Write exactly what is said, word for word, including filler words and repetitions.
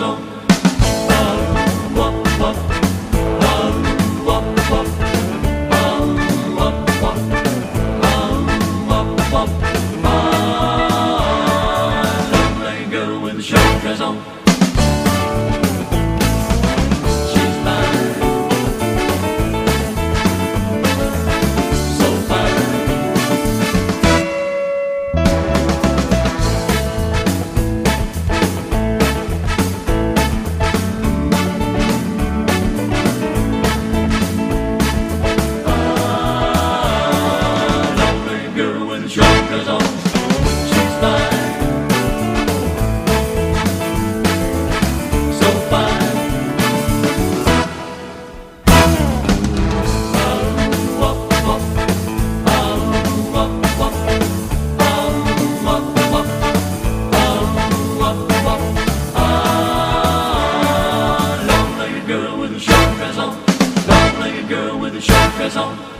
dress on. Bum, wop, wop. Bum, wop, wop. Bum, wop, wop. Bum, wop, wop. Ah, lonely girl with a short dress on. She's fine, so fine. Short dress on, she's fine, so fine. Um, wop, wop. Um, wop, wop. Um, wop, wop. Um, wop, wop. Ah, long-legged girl with a short dress on. Long-legged girl with a short dress on.